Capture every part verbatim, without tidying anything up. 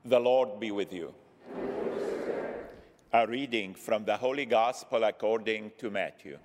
The Lord be with you. A reading from the Holy Gospel according to Matthew.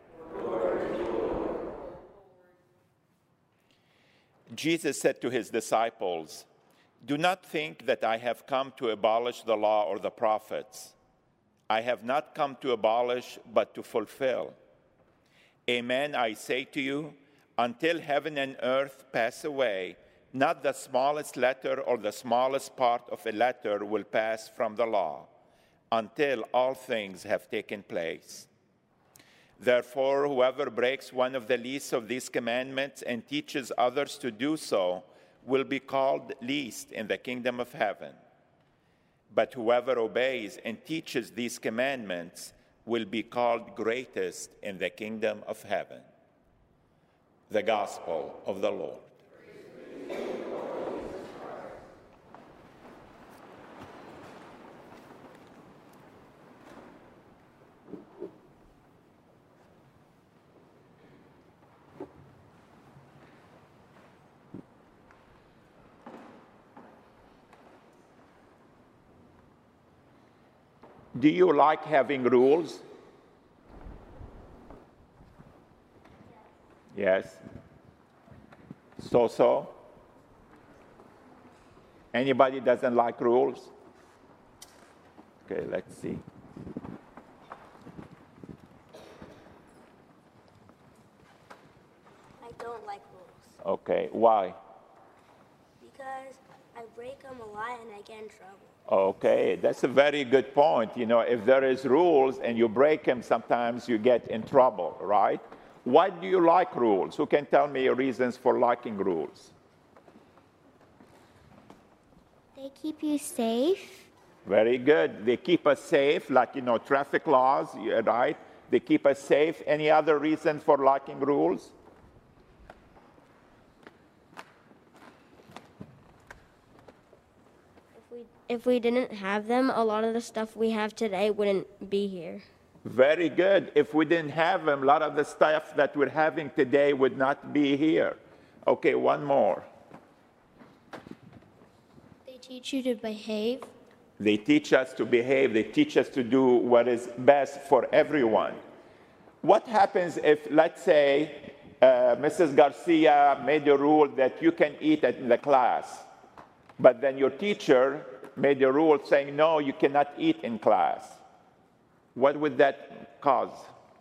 Jesus said to his disciples, "Do not think that I have come to abolish the law or the prophets. I have not come to abolish, but to fulfill. Amen, I say to you, until heaven and earth pass away, not the smallest letter or the smallest part of a letter will pass from the law, until all things have taken place. Therefore, whoever breaks one of the least of these commandments and teaches others to do so will be called least in the kingdom of heaven. But whoever obeys and teaches these commandments will be called greatest in the kingdom of heaven." The Gospel of the Lord. Do you like having rules? Yes. So-so? Anybody doesn't like rules? Okay, let's see. I don't like rules. Okay, why? Because I break them a lot and I get in trouble. Okay, that's a very good point. You know, if there is rules and you break them, sometimes you get in trouble, right? Why do you like rules? Who can tell me reasons for liking rules? They keep you safe. Very good. They keep us safe, like, you know, traffic laws, right? They keep us safe. Any other reason for liking rules? If we didn't have them, a lot of the stuff we have today wouldn't be here. Very good. If we didn't have them, a lot of the stuff that we're having today would not be here. Okay, one more. They teach you to behave. They teach us to behave. They teach us to do what is best for everyone. What happens if, let's say, uh, Missus Garcia made a rule that you can eat in the class, but then your teacher made a rule saying, no, you cannot eat in class? What would that cause?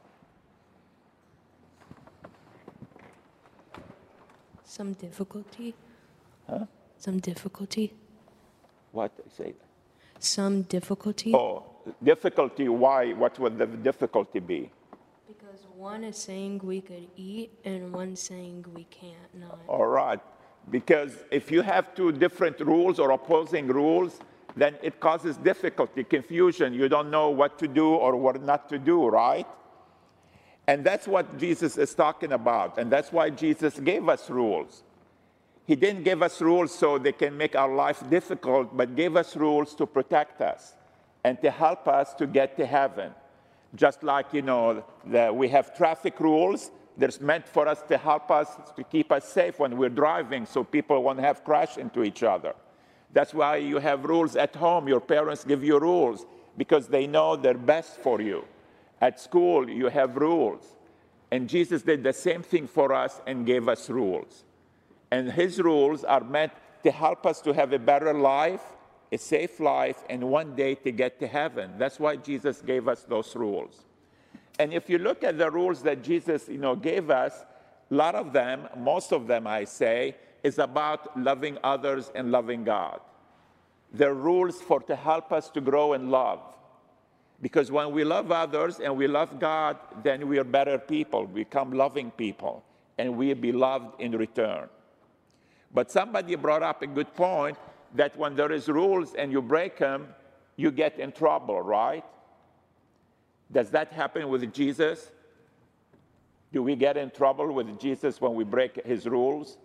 Some difficulty. Huh? Some difficulty. What? Say that. Some difficulty. Oh, difficulty. Why? What would the difficulty be? Because one is saying we could eat and one saying we can't not. All right. Because if you have two different rules or opposing rules, then it causes difficulty, confusion. You don't know what to do or what not to do, right? And that's what Jesus is talking about. And that's why Jesus gave us rules. He didn't give us rules so they can make our life difficult, but gave us rules to protect us and to help us to get to heaven. Just like, you know, the, we have traffic rules. They're meant for us to help us, to keep us safe when we're driving so people won't have crash into each other. That's why you have rules at home. Your parents give you rules because they know they're best for you. At school, you have rules. And Jesus did the same thing for us and gave us rules. And his rules are meant to help us to have a better life, a safe life, and one day to get to heaven. That's why Jesus gave us those rules. And if you look at the rules that Jesus, you know, gave us, a lot of them, most of them, I say, is about loving others and loving God. They're rules for to help us to grow in love. Because when we love others and we love God, then we are better people, we become loving people, and we be loved in return. But somebody brought up a good point that when there is rules and you break them, you get in trouble, right? Does that happen with Jesus? Do we get in trouble with Jesus when we break his rules?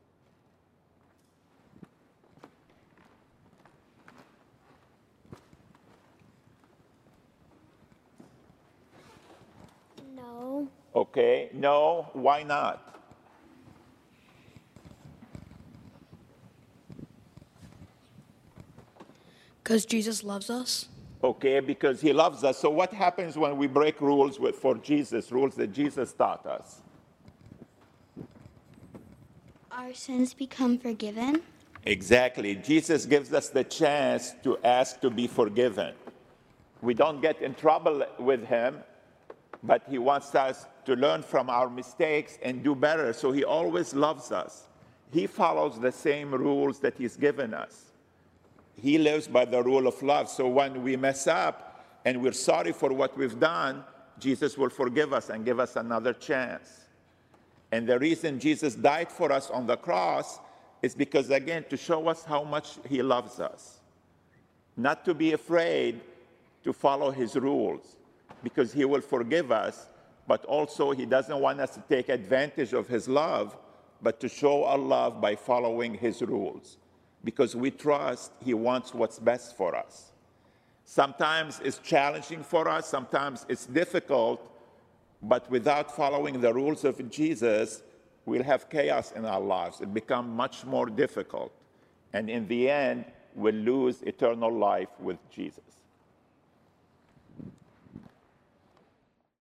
No. Okay, no, why not? Because Jesus loves us. Okay, because he loves us. So what happens when we break rules with, for Jesus, rules that Jesus taught us? Our sins become forgiven. Exactly. Jesus gives us the chance to ask to be forgiven. We don't get in trouble with him, but he wants us to learn from our mistakes and do better. So he always loves us. He follows the same rules that he's given us. He lives by the rule of love. So when we mess up and we're sorry for what we've done, Jesus will forgive us and give us another chance. And the reason Jesus died for us on the cross is because, again, to show us how much he loves us. Not to be afraid to follow his rules, because he will forgive us, but also he doesn't want us to take advantage of his love, but to show our love by following his rules, because we trust he wants what's best for us. Sometimes it's challenging for us, sometimes it's difficult, but without following the rules of Jesus, we'll have chaos in our lives. It'll become much more difficult. And in the end, we'll lose eternal life with Jesus.